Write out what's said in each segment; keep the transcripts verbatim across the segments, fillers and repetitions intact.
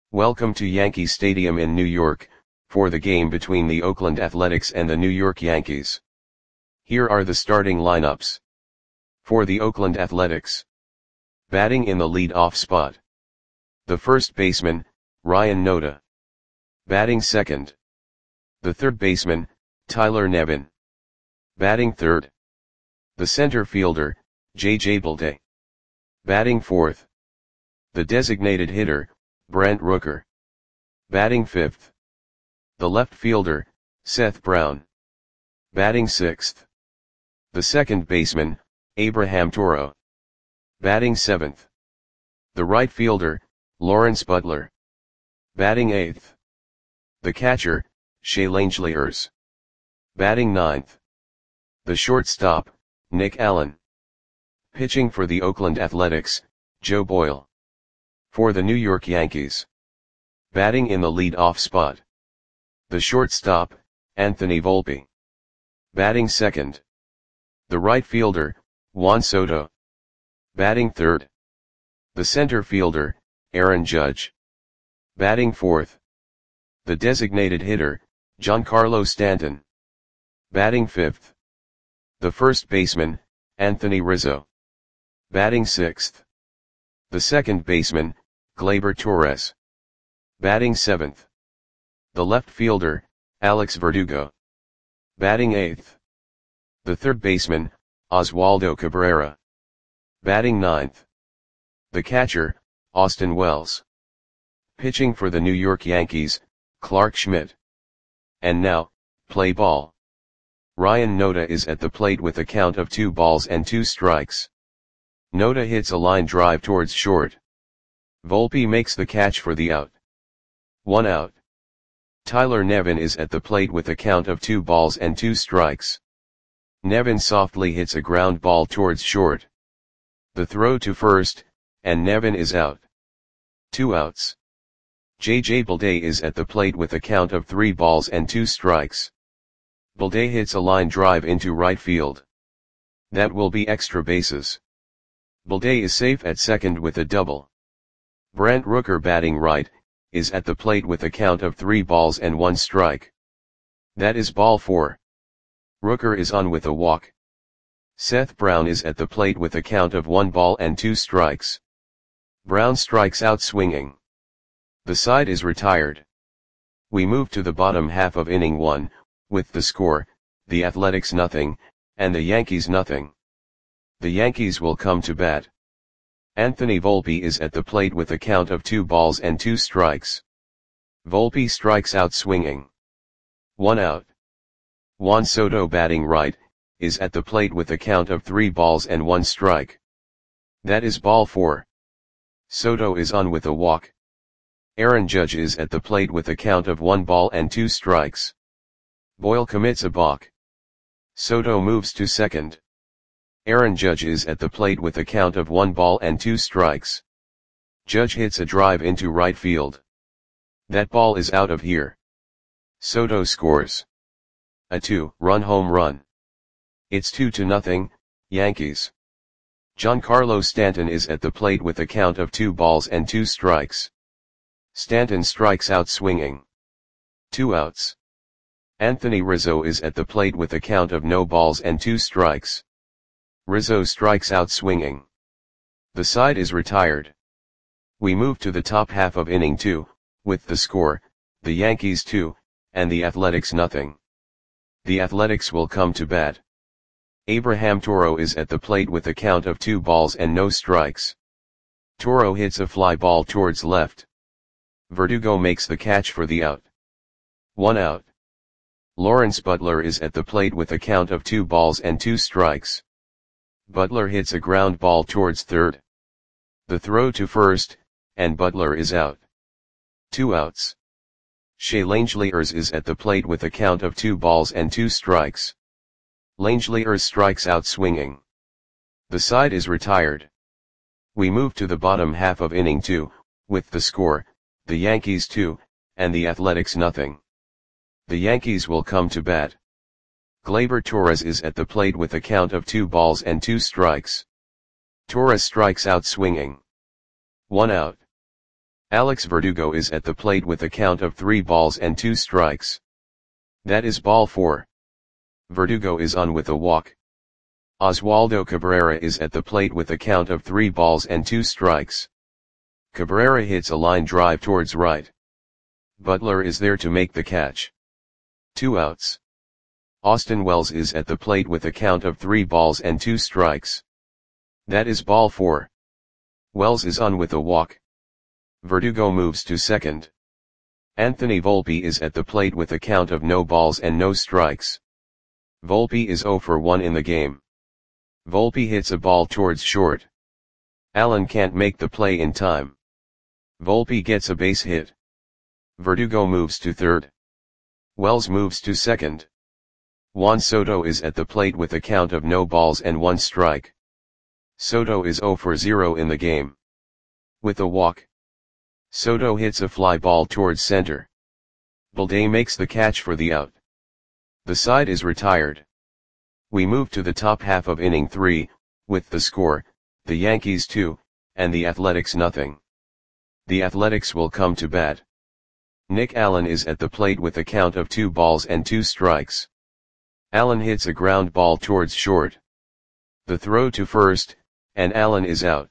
Welcome to Yankee Stadium in New York, for the game between the Oakland Athletics and the New York Yankees. Here are the starting lineups. For the Oakland Athletics. Batting in the lead-off spot. The first baseman, Ryan Noda. Batting second. The third baseman, Tyler Nevin. Batting third. The center fielder, J J Bleday. Batting fourth. The designated hitter, Brent Rooker. Batting fifth. The left fielder, Seth Brown. Batting sixth. The second baseman, Abraham Toro. Batting seventh. The right fielder, Lawrence Butler. Batting eighth. The catcher, Shea Langeliers. Batting ninth. The shortstop, Nick Allen. Pitching for the Oakland Athletics, Joe Boyle. For the New York Yankees. Batting in the lead-off spot. The shortstop, Anthony Volpe. Batting second. The right fielder, Juan Soto. Batting third. The center fielder, Aaron Judge. Batting fourth. The designated hitter, Giancarlo Stanton. Batting fifth. The first baseman, Anthony Rizzo. Batting sixth. The second baseman, Gleyber Torres. Batting seventh. The left fielder, Alex Verdugo. Batting eighth. The third baseman, Oswaldo Cabrera. Batting ninth. The catcher, Austin Wells. Pitching for the New York Yankees, Clarke Schmidt. And now, play ball. Ryan Noda is at the plate with a count of two balls and two strikes. Noda hits a line drive towards short. Volpe makes the catch for the out. One out. Tyler Nevin is at the plate with a count of two balls and two strikes. Nevin softly hits a ground ball towards short. The throw to first, and Nevin is out. Two outs. J J Bleday is at the plate with a count of three balls and two strikes. Bleday hits a line drive into right field. That will be extra bases. Bleday is safe at second with a double. Brent Rooker, batting right, is at the plate with a count of three balls and one strike. That is ball four. Rooker is on with a walk. Seth Brown is at the plate with a count of one ball and two strikes. Brown strikes out swinging. The side is retired. We move to the bottom half of inning one, with the score, the Athletics nothing, and the Yankees nothing. The Yankees will come to bat. Anthony Volpe is at the plate with a count of two balls and two strikes. Volpe strikes out swinging. One out. Juan Soto, batting right, is at the plate with a count of three balls and one strike. That is ball four. Soto is on with a walk. Aaron Judge is at the plate with a count of one ball and two strikes. Boyle commits a balk. Soto moves to second. Aaron Judge is at the plate with a count of one ball and two strikes. Judge hits a drive into right field. That ball is out of here. Soto scores a two-run home run. It's two to nothing, Yankees. Giancarlo Stanton is at the plate with a count of two balls and two strikes. Stanton strikes out swinging. Two outs. Anthony Rizzo is at the plate with a count of no balls and two strikes. Rizzo strikes out swinging. The side is retired. We move to the top half of inning two, with the score, the Yankees two, and the Athletics nothing. The Athletics will come to bat. Abraham Toro is at the plate with a count of two balls and no strikes. Toro hits a fly ball towards left. Verdugo makes the catch for the out. One out. Lawrence Butler is at the plate with a count of two balls and two strikes. Butler hits a ground ball towards third. The throw to first, and Butler is out. Two outs. Shea Langeliers is at the plate with a count of two balls and two strikes. Langeliers strikes out swinging. The side is retired. We move to the bottom half of inning two, with the score, the Yankees two, and the Athletics nothing. The Yankees will come to bat. Gleyber Torres is at the plate with a count of two balls and two strikes. Torres strikes out swinging. One out. Alex Verdugo is at the plate with a count of three balls and two strikes. That is ball four. Verdugo is on with a walk. Oswaldo Cabrera is at the plate with a count of three balls and two strikes. Cabrera hits a line drive towards right. Butler is there to make the catch. Two outs. Austin Wells is at the plate with a count of three balls and two strikes. That is ball four. Wells is on with a walk. Verdugo moves to second. Anthony Volpe is at the plate with a count of no balls and no strikes. Volpe is oh for one in the game. Volpe hits a ball towards short. Allen can't make the play in time. Volpe gets a base hit. Verdugo moves to third. Wells moves to second. Juan Soto is at the plate with a count of no balls and one strike. Soto is oh for zero in the game. With a walk, Soto hits a fly ball towards center. Balday makes the catch for the out. The side is retired. We move to the top half of inning three, with the score, the Yankees two, and the Athletics nothing. The Athletics will come to bat. Nick Allen is at the plate with a count of two balls and two strikes. Allen hits a ground ball towards short. The throw to first, and Allen is out.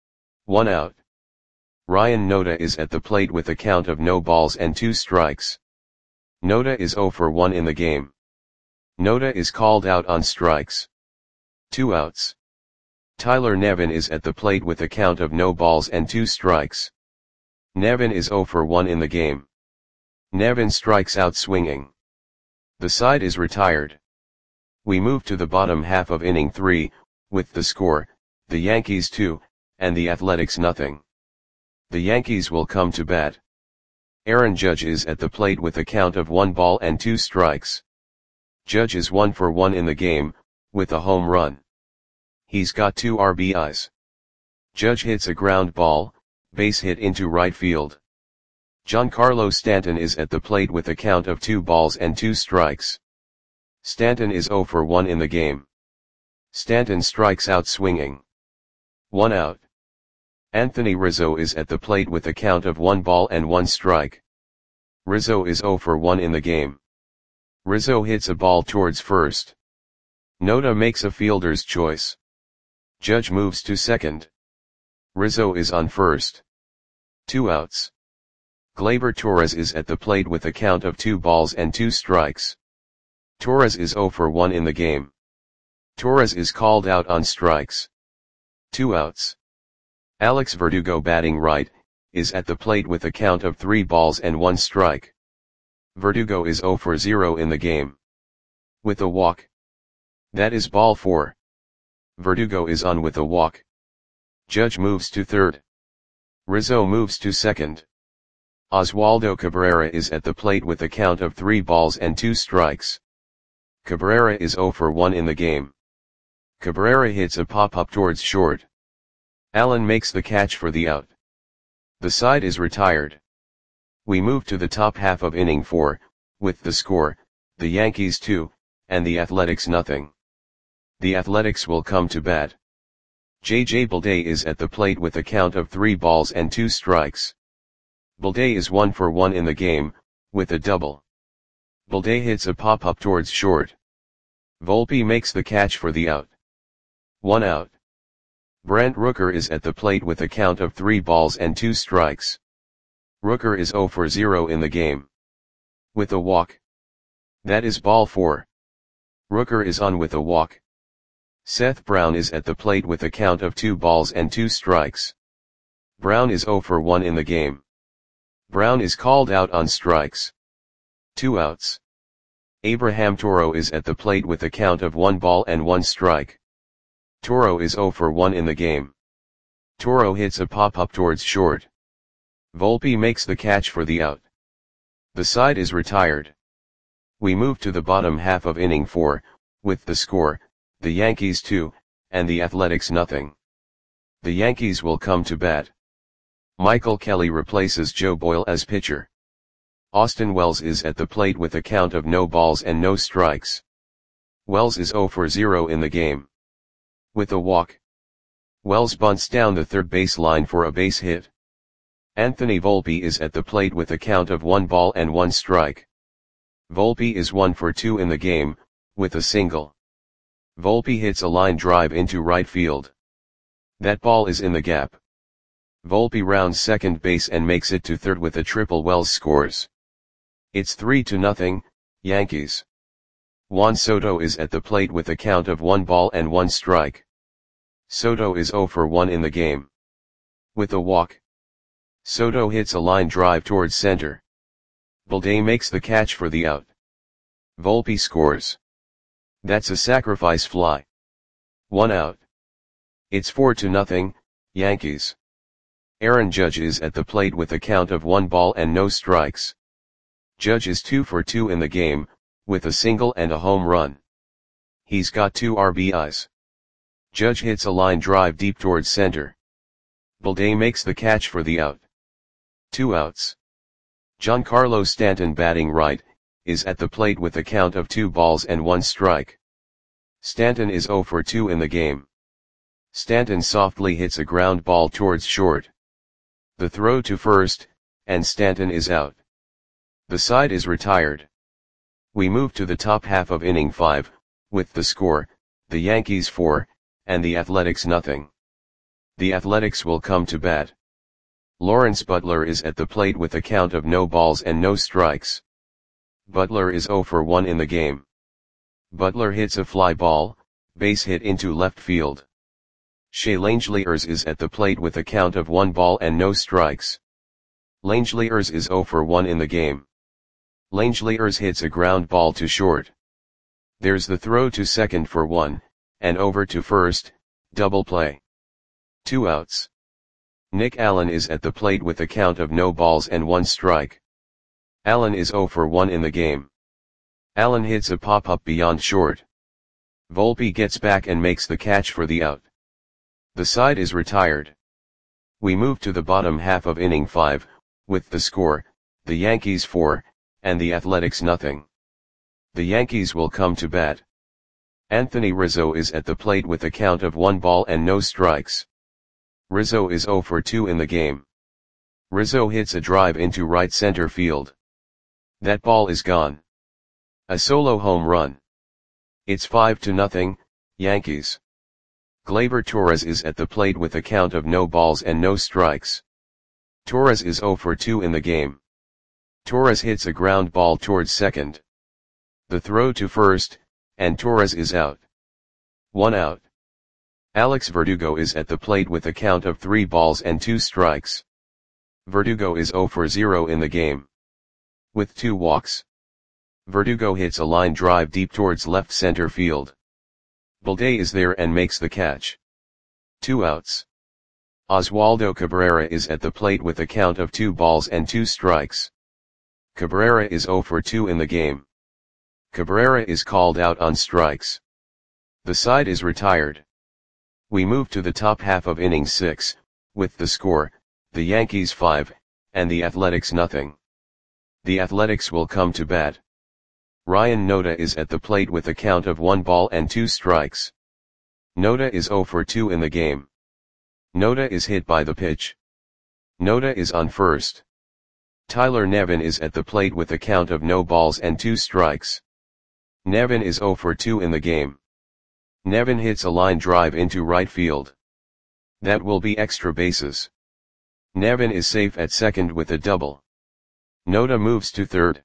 One out. Ryan Noda is at the plate with a count of no balls and two strikes. Noda is oh for one in the game. Noda is called out on strikes. Two outs. Tyler Nevin is at the plate with a count of no balls and two strikes. Nevin is oh for one in the game. Nevin strikes out swinging. The side is retired. We move to the bottom half of inning three, with the score, the Yankees two, and the Athletics nothing. The Yankees will come to bat. Aaron Judge is at the plate with a count of one ball and two strikes. Judge is one for one in the game, with a home run. He's got two R B Is. Judge hits a ground ball, base hit into right field. Giancarlo Stanton is at the plate with a count of two balls and two strikes. Stanton is oh for one in the game. Stanton strikes out swinging. One out. Anthony Rizzo is at the plate with a count of one ball and one strike. Rizzo is oh for one in the game. Rizzo hits a ball towards first. Noda makes a fielder's choice. Judge moves to second. Rizzo is on first. Two outs. Gleyber Torres is at the plate with a count of two balls and two strikes. Torres is oh for one in the game. Torres is called out on strikes. Two outs. Alex Verdugo, batting right, is at the plate with a count of three balls and one strike. Verdugo is oh for zero in the game. With a walk. That is ball four. Verdugo is on with a walk. Judge moves to third. Rizzo moves to second. Oswaldo Cabrera is at the plate with a count of three balls and two strikes. Cabrera is oh for one in the game. Cabrera hits a pop-up towards short. Allen makes the catch for the out. The side is retired. We move to the top half of inning four, with the score, the Yankees two, and the Athletics nothing. The Athletics will come to bat. J J Balday is at the plate with a count of three balls and two strikes. Balday is one for one in the game, with a double. Balday hits a pop-up towards short. Volpe makes the catch for the out. One out. Brent Rooker is at the plate with a count of three balls and two strikes. Rooker is oh for zero in the game. With a walk. That is ball four. Rooker is on with a walk. Seth Brown is at the plate with a count of two balls and two strikes. Brown is oh for one in the game. Brown is called out on strikes. Two outs. Abraham Toro is at the plate with a count of one ball and one strike. Toro is oh for one in the game. Toro hits a pop-up towards short. Volpe makes the catch for the out. The side is retired. We move to the bottom half of inning four, with the score, the Yankees two, and the Athletics nothing. The Yankees will come to bat. Michael Kelly replaces Joe Boyle as pitcher. Austin Wells is at the plate with a count of no balls and no strikes. Wells is oh for zero in the game. With a walk. Wells bunts down the third base line for a base hit. Anthony Volpe is at the plate with a count of one ball and one strike. Volpe is one for two in the game, with a single. Volpe hits a line drive into right field. That ball is in the gap. Volpe rounds second base and makes it to third with a triple. Wells scores. It's three to nothing, Yankees. Juan Soto is at the plate with a count of one ball and one strike. Soto is zero for one in the game. With a walk. Soto hits a line drive towards center. Balday makes the catch for the out. Volpe scores. That's a sacrifice fly. One out. It's four to nothing, Yankees. Aaron Judge is at the plate with a count of one ball and no strikes. Judge is two for two in the game, with a single and a home run. He's got two R B Is. Judge hits a line drive deep towards center. Balday makes the catch for the out. Two outs. Giancarlo Stanton, batting right, is at the plate with a count of two balls and one strike. Stanton is zero for two in the game. Stanton softly hits a ground ball towards short. The throw to first, and Stanton is out. The side is retired. We move to the top half of inning five, with the score, the Yankees four, and the Athletics nothing. The Athletics will come to bat. Lawrence Butler is at the plate with a count of no balls and no strikes. Butler is zero for one in the game. Butler hits a fly ball, base hit into left field. Shea Langeliers is at the plate with a count of one ball and no strikes. Langeliers is zero for one in the game. Langeliers hits a ground ball to short. There's the throw to second for one, and over to first, double play. Two outs. Nick Allen is at the plate with a count of no balls and one strike. Allen is zero for one in the game. Allen hits a pop-up beyond short. Volpe gets back and makes the catch for the out. The side is retired. We move to the bottom half of inning five, with the score, the Yankees four, and the Athletics nothing. The Yankees will come to bat. Anthony Rizzo is at the plate with a count of one ball and no strikes. Rizzo is zero for two in the game. Rizzo hits a drive into right center field. That ball is gone. A solo home run. It's five to nothing, Yankees. Gleyber Torres is at the plate with a count of no balls and no strikes. Torres is zero for two in the game. Torres hits a ground ball towards second. The throw to first, and Torres is out. One out. Alex Verdugo is at the plate with a count of three balls and two strikes. Verdugo is zero for zero in the game. With two walks. Verdugo hits a line drive deep towards left center field. Balday is there and makes the catch. Two outs. Oswaldo Cabrera is at the plate with a count of two balls and two strikes. Cabrera is zero for two in the game. Cabrera is called out on strikes. The side is retired. We move to the top half of inning six, with the score, the Yankees five, and the Athletics nothing. The Athletics will come to bat. Ryan Noda is at the plate with a count of one ball and two strikes. Noda is zero for two in the game. Noda is hit by the pitch. Noda is on first. Tyler Nevin is at the plate with a count of no balls and two strikes. Nevin is zero for two in the game. Nevin hits a line drive into right field. That will be extra bases. Nevin is safe at second with a double. Noda moves to third.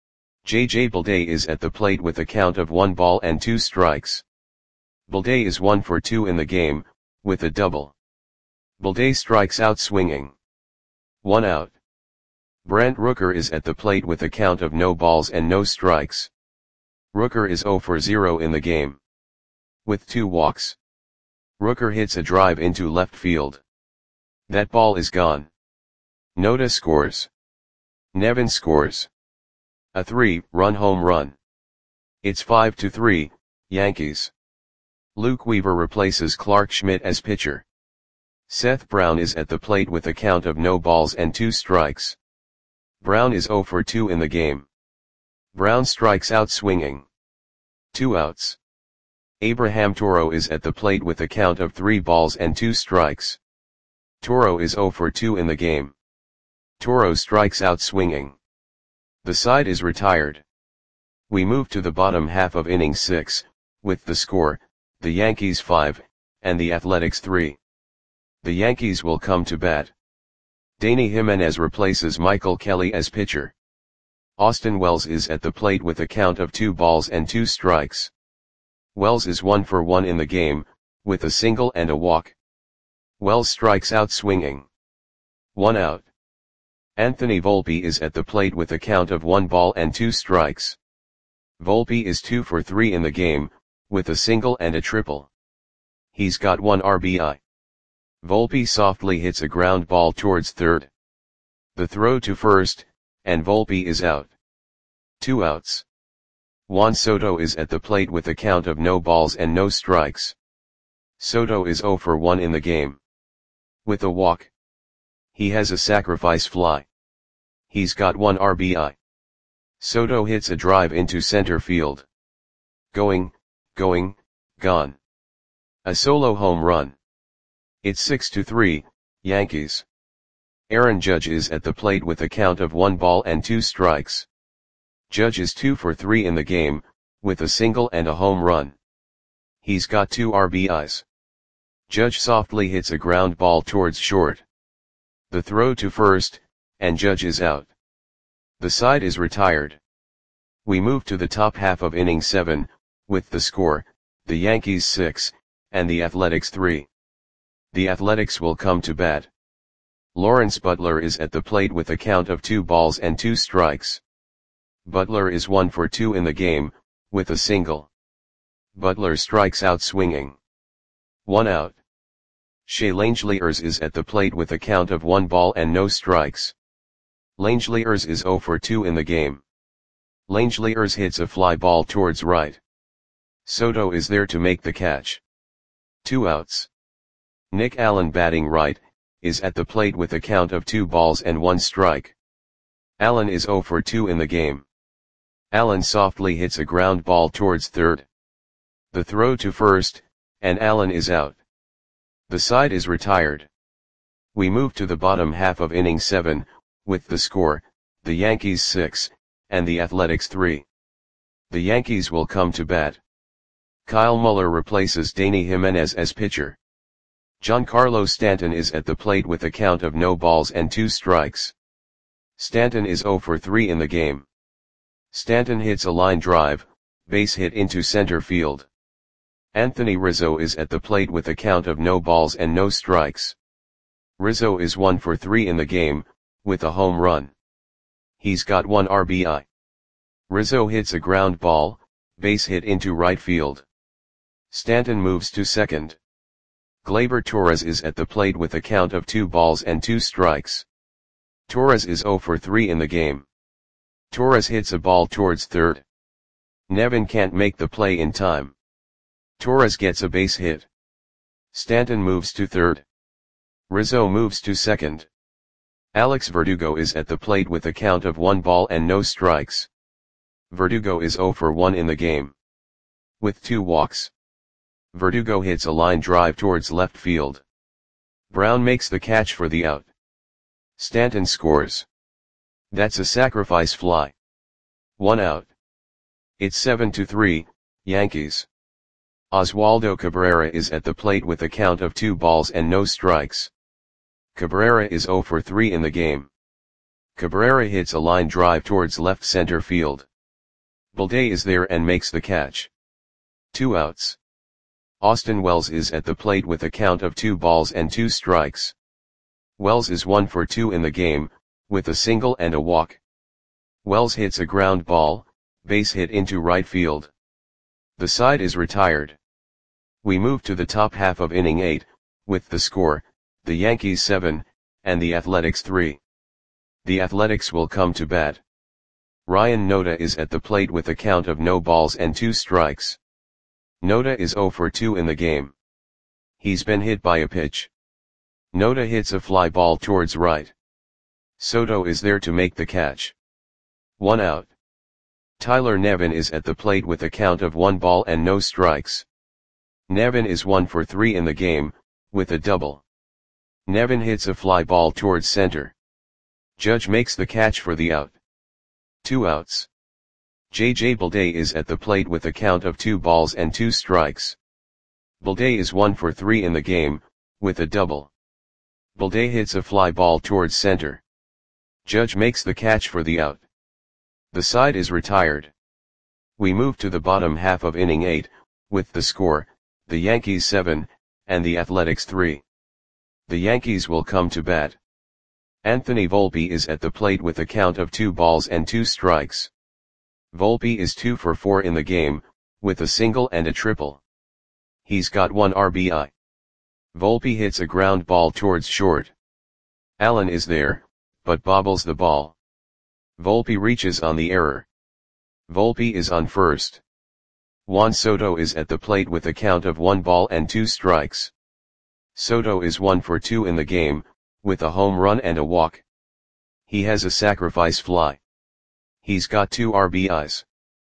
J J Balday is at the plate with a count of one ball and two strikes. Balday is one for two in the game, with a double. Balday strikes out swinging. One out. Brent Rooker is at the plate with a count of no balls and no strikes. Rooker is zero for zero in the game. With two walks. Rooker hits a drive into left field. That ball is gone. Noda scores. Nevin scores. A three-run home run. It's five to three, Yankees. Luke Weaver replaces Clark Schmidt as pitcher. Seth Brown is at the plate with a count of no balls and two strikes. Brown is zero for two in the game. Brown strikes out swinging. Two outs. Abraham Toro is at the plate with a count of three balls and two strikes. Toro is zero for two in the game. Toro strikes out swinging. The side is retired. We move to the bottom half of inning six, with the score, the Yankees five, and the Athletics three. The Yankees will come to bat. Danny Jimenez replaces Michael Kelly as pitcher. Austin Wells is at the plate with a count of two balls and two strikes. Wells is one for one in the game, with a single and a walk. Wells strikes out swinging. One out. Anthony Volpe is at the plate with a count of one ball and two strikes. Volpe is two for three in the game, with a single and a triple. He's got one R B I. Volpe softly hits a ground ball towards third. The throw to first, and Volpe is out. Two outs. Juan Soto is at the plate with a count of no balls and no strikes. Soto is zero for one in the game. With a walk. He has a sacrifice fly. He's got one R B I. Soto hits a drive into center field. Going, going, gone. A solo home run. It's six to three, Yankees. Aaron Judge is at the plate with a count of one ball and two strikes. Judge is two for three in the game, with a single and a home run. He's got two R B Is. Judge softly hits a ground ball towards short. The throw to first, and Judge is out. The side is retired. We move to the top half of inning seven, with the score, the Yankees six, and the Athletics three. The Athletics will come to bat. Lawrence Butler is at the plate with a count of two balls and two strikes. Butler is one for two in the game, with a single. Butler strikes out swinging. One out. Shea Langeliers is at the plate with a count of one ball and no strikes. Langeliers is zero for two in the game. Langeliers hits a fly ball towards right. Soto is there to make the catch. Two outs. Nick Allen, batting right, is at the plate with a count of two balls and one strike. Allen is zero for two in the game. Allen softly hits a ground ball towards third. The throw to first, and Allen is out. The side is retired. We move to the bottom half of inning seven, with the score, the Yankees six, and the Athletics three. The Yankees will come to bat. Kyle Muller replaces Danny Jimenez as pitcher. Giancarlo Stanton is at the plate with a count of no balls and two strikes. Stanton is zero for three in the game. Stanton hits a line drive, base hit into center field. Anthony Rizzo is at the plate with a count of no balls and no strikes. Rizzo is one for three in the game, with a home run. He's got one R B I. Rizzo hits a ground ball, base hit into right field. Stanton moves to second. Gleyber Torres is at the plate with a count of two balls and two strikes. Torres is zero for three in the game. Torres hits a ball towards third. Nevin can't make the play in time. Torres gets a base hit. Stanton moves to third. Rizzo moves to second. Alex Verdugo is at the plate with a count of one ball and no strikes. Verdugo is zero for one in the game. With two walks. Verdugo hits a line drive towards left field. Brown makes the catch for the out. Stanton scores. That's a sacrifice fly. One out. It's seven to three, Yankees. Oswaldo Cabrera is at the plate with a count of two balls and no strikes. Cabrera is zero for three in the game. Cabrera hits a line drive towards left center field. Balday is there and makes the catch. Two outs. Austin Wells is at the plate with a count of two balls and two strikes. Wells is one for two in the game, with a single and a walk. Wells hits a ground ball, base hit into right field. The side is retired. We move to the top half of inning eight, with the score, the Yankees seven, and the Athletics three. The Athletics will come to bat. Ryan Noda is at the plate with a count of no balls and two strikes. Noda is zero for two in the game. He's been hit by a pitch. Noda hits a fly ball towards right. Soto is there to make the catch. One out. Tyler Nevin is at the plate with a count of one ball and no strikes. Nevin is one for three in the game, with a double. Nevin hits a fly ball towards center. Judge makes the catch for the out. Two outs. J J Bleday is at the plate with a count of two balls and two strikes. Bleday is one for three in the game, with a double. Bleday hits a fly ball towards center. Judge makes the catch for the out. The side is retired. We move to the bottom half of inning eight, with the score, the Yankees seven, and the Athletics three. The Yankees will come to bat. Anthony Volpe is at the plate with a count of two balls and two strikes. Volpe is two for four in the game, with a single and a triple. He's got one R B I. Volpe hits a ground ball towards short. Allen is there, but bobbles the ball. Volpe reaches on the error. Volpe is on first. Juan Soto is at the plate with a count of one ball and two strikes. Soto is one for two in the game, with a home run and a walk. He has a sacrifice fly. He's got two R B Is.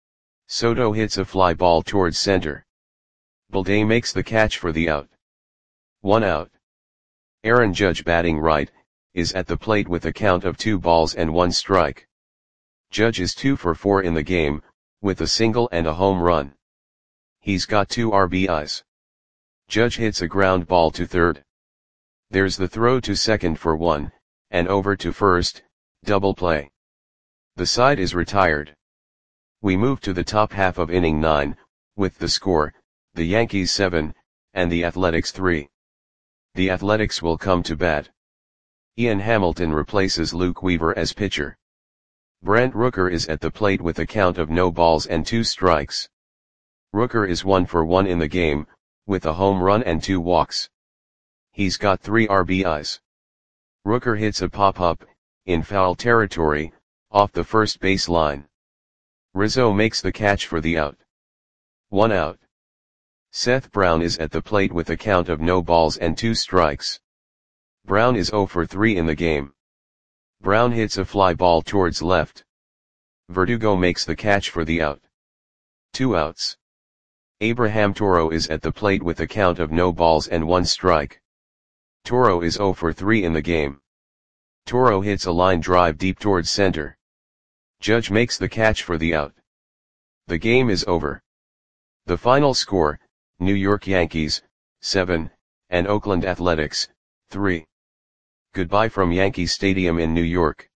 Soto hits a fly ball towards center. Bleday makes the catch for the out. One out. Aaron Judge, batting right, is at the plate with a count of two balls and one strike. Judge is two for four in the game, with a single and a home run. He's got two R B Is. Judge hits a ground ball to third. There's the throw to second for one, and over to first, double play. The side is retired. We move to the top half of inning nine, with the score, the Yankees seven, and the Athletics three. The Athletics will come to bat. Ian Hamilton replaces Luke Weaver as pitcher. Brent Rooker is at the plate with a count of no balls and two strikes. Rooker is one for one in the game, with a home run and two walks. He's got three R B Is. Rooker hits a pop-up, in foul territory, off the first base line. Rizzo makes the catch for the out. One out. Seth Brown is at the plate with a count of no balls and two strikes. Brown is zero for three in the game. Brown hits a fly ball towards left. Verdugo makes the catch for the out. Two outs. Abraham Toro is at the plate with a count of no balls and one strike. Toro is zero for three in the game. Toro hits a line drive deep towards center. Judge makes the catch for the out. The game is over. The final score, New York Yankees, seven, and Oakland Athletics, three. Goodbye from Yankee Stadium in New York.